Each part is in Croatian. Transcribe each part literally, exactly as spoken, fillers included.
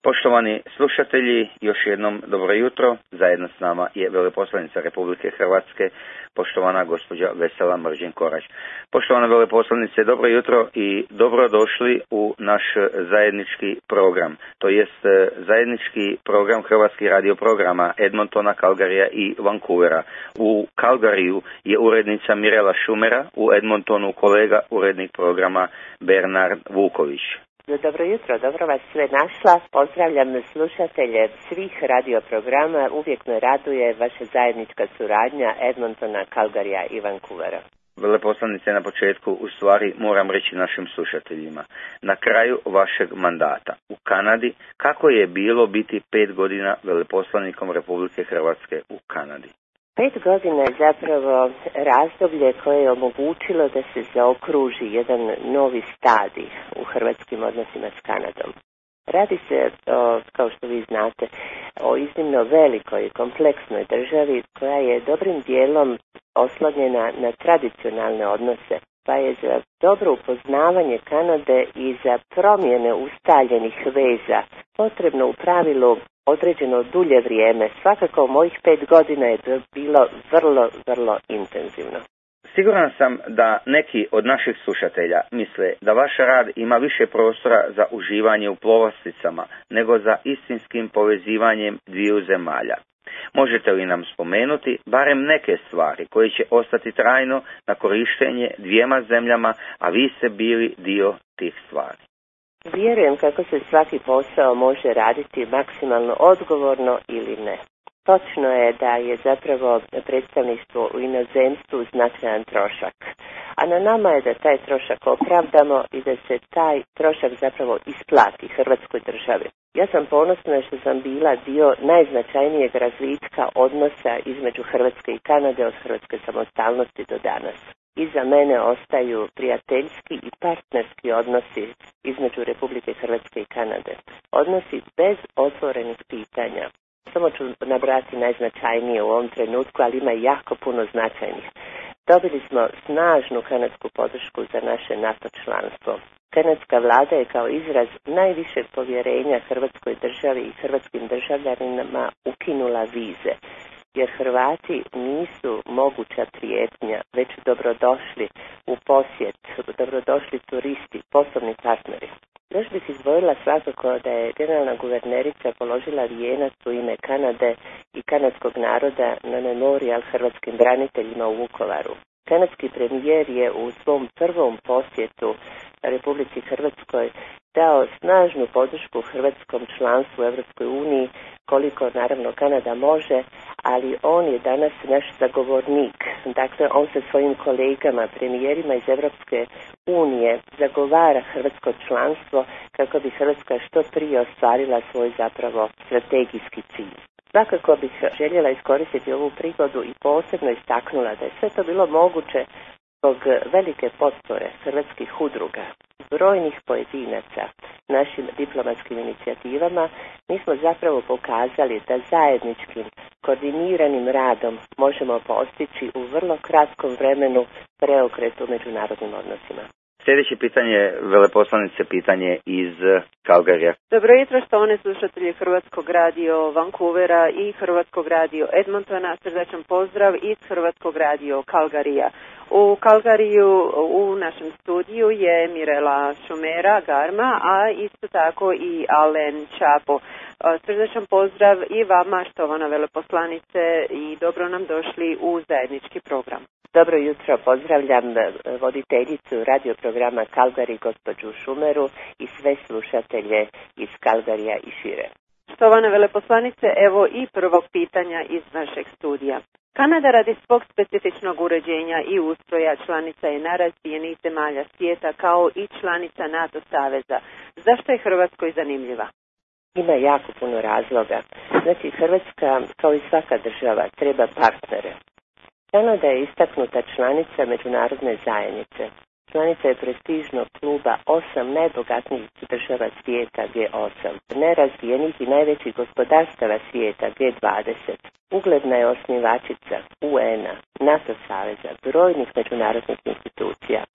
Poštovani slušatelji, još jednom dobro jutro. Zajedno s nama je veleposlanica Republike Hrvatske, poštovana gospođa Vesela Mržin-Korać. Poštovana veleposlanice, dobro jutro i dobrodošli u naš zajednički program. To jest zajednički program hrvatskih radioprograma Edmontona, Calgaryja i Vancouvera. U Calgaryju je urednica Mirela Šumera, u Edmontonu kolega urednik programa Bernard Vuković. Dobro jutro, dobro vas sve našla. Pozdravljam slušatelje svih radioprograma. Uvijek me raduje vaša zajednička suradnja Edmontona, Calgaryja i Vancouvera. Veleposlanice, na početku u stvari moram reći našim slušateljima. Na kraju vašeg mandata u Kanadi, kako je bilo biti pet godina veleposlanikom Republike Hrvatske u Kanadi? Pet godina je zapravo razdoblje koje je omogućilo da se zaokruži jedan novi stadij u hrvatskim odnosima s Kanadom. Radi se, o, kao što vi znate, o iznimno velikoj i kompleksnoj državi koja je dobrim dijelom oslonjena na tradicionalne odnose, pa je za dobro upoznavanje Kanade i za promjene ustaljenih veza potrebno u pravilu određeno dulje vrijeme. Svakako mojih pet godina je bilo vrlo, vrlo intenzivno. Siguran sam da neki od naših slušatelja misle da vaš rad ima više prostora za uživanje u povlasticama nego za istinskim povezivanjem dviju zemalja. Možete li nam spomenuti barem neke stvari koje će ostati trajno na korištenje dvijema zemljama, a vi ste bili dio tih stvari? Vjerujem kako se svaki posao može raditi maksimalno odgovorno ili ne. Točno je da je zapravo predstavništvo u inozemstvu značajan trošak, a na nama je da taj trošak opravdamo i da se taj trošak zapravo isplati Hrvatskoj državi. Ja sam ponosna što sam bila dio najznačajnijeg razvitka odnosa između Hrvatske i Kanade od hrvatske samostalnosti do danas. Iza mene ostaju prijateljski i partnerski odnosi između Republike Hrvatske i Kanade. Odnosi bez otvorenih pitanja. Samo ću nabrati najznačajnije u ovom trenutku, ali ima jako puno značajnih. Dobili smo snažnu kanadsku podršku za naše NATO članstvo. Kanadska vlada je kao izraz najvišeg povjerenja Hrvatskoj državi i hrvatskim državljanima ukinula vize, jer Hrvati nisu moguća prijetnja, već dobrodošli u posjet, dobrodošli turisti, poslovni partneri. Još bih izdvojila svakako da je generalna guvernerica položila vijenac u ime Kanade i kanadskog naroda na memorijal hrvatskim braniteljima u Vukovaru. Kanadski premijer je u svom prvom posjetu Republici Hrvatskoj dao snažnu podršku hrvatskom članstvu u Europskoj uniji, koliko naravno Kanada može, ali on je danas naš zagovornik. Dakle, on sa svojim kolegama, premijerima iz Europske unije zagovara hrvatsko članstvo kako bi Hrvatska što prije ostvarila svoj zapravo strategijski cilj. Svakako bih željela iskoristiti ovu prigodu i posebno istaknula da je sve to bilo moguće zbog velike potpore hrvatskih udruga, brojnih pojedinaca, našim diplomatskim inicijativama. Mi smo zapravo pokazali da zajedničkim, koordiniranim radom možemo postići u vrlo kratkom vremenu preokret u međunarodnim odnosima. Sljedeće pitanje, veleposlanice, pitanje iz Calgaryja. Dobro jutro, štovane slušatelji Hrvatskog radio Vancouvera i Hrvatskog radio Edmontona. Srdačan pozdrav iz Hrvatskog radio Calgaryja. U Calgaryju u našem studiju je Mirela Šumera Garma, a isto tako i Alen Čapo. Srdačan pozdrav i vama, štovana veleposlanice, i dobro nam došli u zajednički program. Dobro jutro, pozdravljam voditeljicu radioprograma Calgary, gospođu Šumeru, i sve slušatelje iz Calgaryja i šire. Štovana veleposlanice, evo i prvog pitanja iz našeg studija. Kanada radi svog specifičnog uređenja i ustroja članica je najrazvijenijih zemalja svijeta kao i članica NATO saveza. Zašto je Hrvatskoj zanimljiva? Ima jako puno razloga. Znači, Hrvatska, kao i svaka država, treba partnere. Kanada je istaknuta članica međunarodne zajednice. Članica je prestižnog kluba osam najbogatnijih država svijeta G osam, najrazvijenijih i najvećih gospodarstava svijeta G dvadeset. Ugledna je osnivačica U N-a, NATO saveza, brojnih međunarodnih institucija.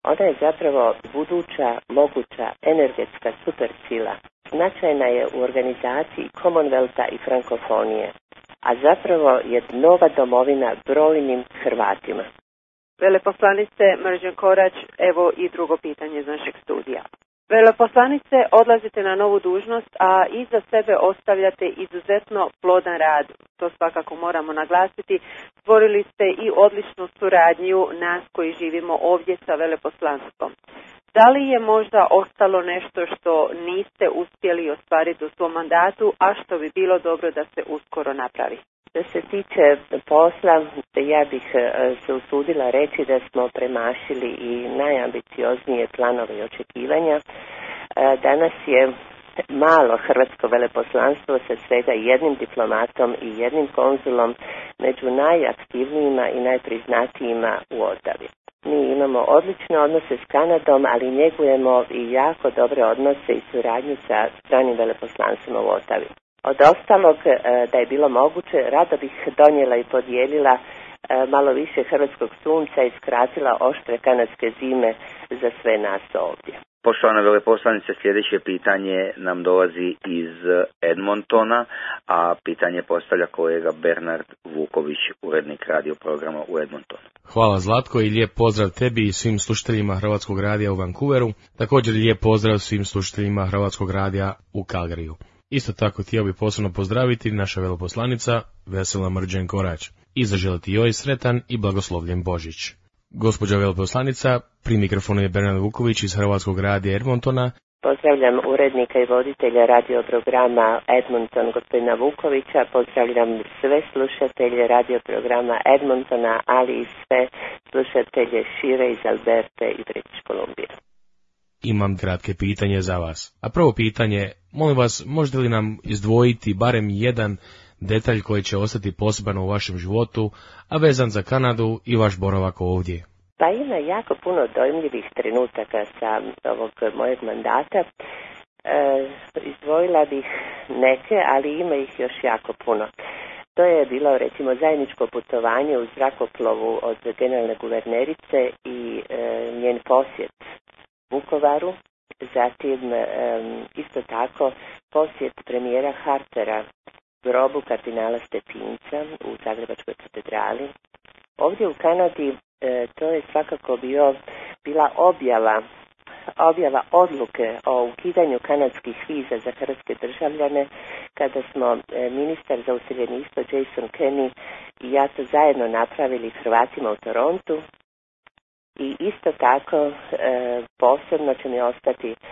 Ona je zapravo buduća, moguća, energetska supersila. Značajna je u organizaciji Commonwealtha i frankofonije, a zapravo je nova domovina brojnim Hrvatima. Veleposlanice Mrđan Korać, evo i drugo pitanje iz našeg studija. Veleposlanice, odlazite na novu dužnost, a iza sebe ostavljate izuzetno plodan rad. To svakako moramo naglasiti. Stvorili ste i odličnu suradnju nas koji živimo ovdje sa veleposlanstvom. Da li je možda ostalo nešto što niste uspjeli ostvariti u svom mandatu, a što bi bilo dobro da se uskoro napravi? Što se tiče posla, ja bih se usudila reći da smo premašili i najambicioznije planove i očekivanja. Danas je malo hrvatsko veleposlanstvo sa svega jednim diplomatom i jednim konzulom među najaktivnijima i najpriznatijima u Ottawi. Mi imamo odlične odnose s Kanadom, ali njegujemo i jako dobre odnose i suradnju sa stranim veleposlanstvima u Ottawi. Od ostalog, da je bilo moguće, rado bih donijela i podijelila malo više hrvatskog sunca i skratila oštre kanadske zime za sve nas ovdje. Poštovana veleposlanice, sljedeće pitanje nam dolazi iz Edmontona, a pitanje postavlja kolega Bernard Vuković, urednik radio programa u Edmontonu. Hvala Zlatko i lijep pozdrav tebi i svim slušateljima Hrvatskog radija u Vancouveru, također lijep pozdrav svim slušateljima Hrvatskog radija u Calgaryju. Isto tako htio bih posebno pozdraviti naša veleposlanica Vesela Mrđan Korać i zaželiti joj sretan i blagoslovljen Božić. Gospođa veleposlanica, pri mikrofonu je Bernard Vuković iz Hrvatskog radija Edmontona. Pozdravljam urednika i voditelja radio programa Edmonton, gospodina Vukovića. Pozdravljam sve slušatelje radio programa Edmontona, ali i sve slušatelje šire iz Alberte i British Columbia. Imam kratke pitanje za vas. A prvo pitanje, molim vas, možete li nam izdvojiti barem jedan detalj koji će ostati poseban u vašem životu, a vezan za Kanadu i vaš boravak ovdje? Pa ima jako puno dojmljivih trenutaka sa ovog mojeg mandata. E, izdvojila bih neke, ali ima ih još jako puno. To je bilo, recimo, zajedničko putovanje u zrakoplovu od generalne guvernerice i e, njen posjet Vukovaru, zatim e, isto tako posjet premijera Harpera grobu kardinala Stepinca u Zagrebačkoj katedrali. Ovdje u Kanadi e, to je svakako bio, bila objava, objava odluke o ukidanju kanadskih viza za hrvatske državljane, kada smo e, ministar za useljeništvo Jason Kenney i ja to zajedno napravili Hrvatima u Torontu. I isto tako e, posebno će mi ostati e,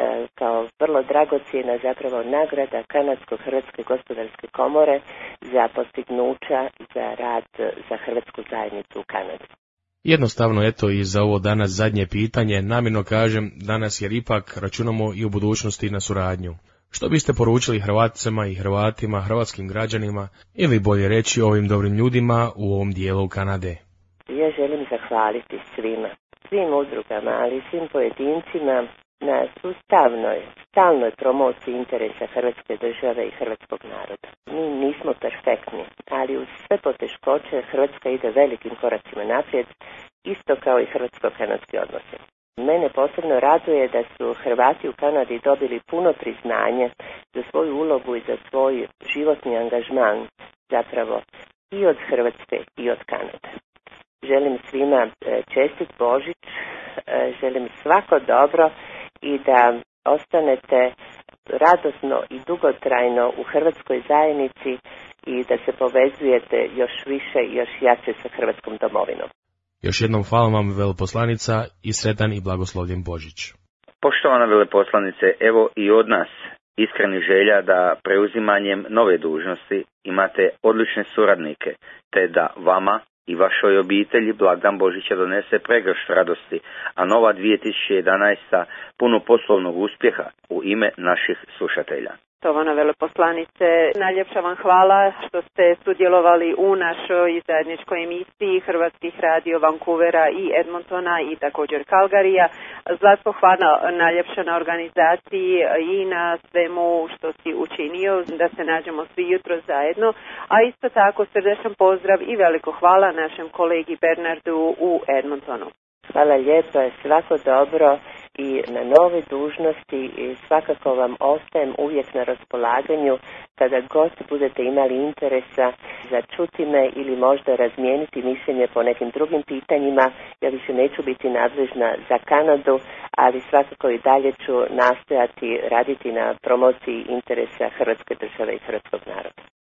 kao vrlo dragocjena zapravo nagrada Kanadsko-Hrvatske gospodarske komore za postignuća za rad za hrvatsku zajednicu u Kanadi. Jednostavno, eto, i za ovo danas zadnje pitanje, namjerno kažem danas jer ipak računamo i u budućnosti na suradnju. Što biste poručili Hrvaticama i Hrvatima, hrvatskim građanima, ili bolje reći ovim dobrim ljudima u ovom dijelu Kanade? Ja želim zahvaliti svima, svim udrugama, ali svim pojedincima na sustavnoj, stalnoj promociji interesa Hrvatske države i hrvatskog naroda. Mi nismo perfektni, ali uz sve poteškoće Hrvatska ide velikim koracima naprijed, isto kao i hrvatsko-kanadski odnosi. Mene posebno raduje da su Hrvati u Kanadi dobili puno priznanje za svoju ulogu i za svoj životni angažman, zapravo i od Hrvatske i od Kanade. Želim svima čestit Božić, želim svako dobro i da ostanete radosno i dugotrajno u hrvatskoj zajednici i da se povezujete još više i još jače sa hrvatskom domovinom. Još jednom hvala vam, veleposlanica, i sretan i blagoslovljen Božić. Poštovana veleposlanice, evo i od nas iskrenih želja da preuzimanjem nove dužnosti imate odlične suradnike, te da vama i vašoj obitelji blagdan Božića donese pregršt radosti, a nova dvije tisuće jedanaesta puno poslovnog uspjeha u ime naših slušatelja. Poštovana veleposlanice, najljepša vam hvala što ste sudjelovali u našoj zajedničkoj emisiji Hrvatskih radio Vancouvera i Edmontona i također Calgaryja. Zlatko, hvala najljepša na organizaciji i na svemu što si učinio da se nađemo svi jutro zajedno, a isto tako srdečan pozdrav i veliko hvala našem kolegi Bernardu u Edmontonu. Hvala lijepo, svako dobro i na nove dužnosti i svakako vam ostajem uvijek na raspolaganju kada god budete imali interesa za čuti me ili možda razmijeniti mišljenje po nekim drugim pitanjima. Ja više neću biti nadležna za Kanadu, ali svakako i dalje ću nastojati raditi na promociji interesa Hrvatske države i hrvatskog naroda.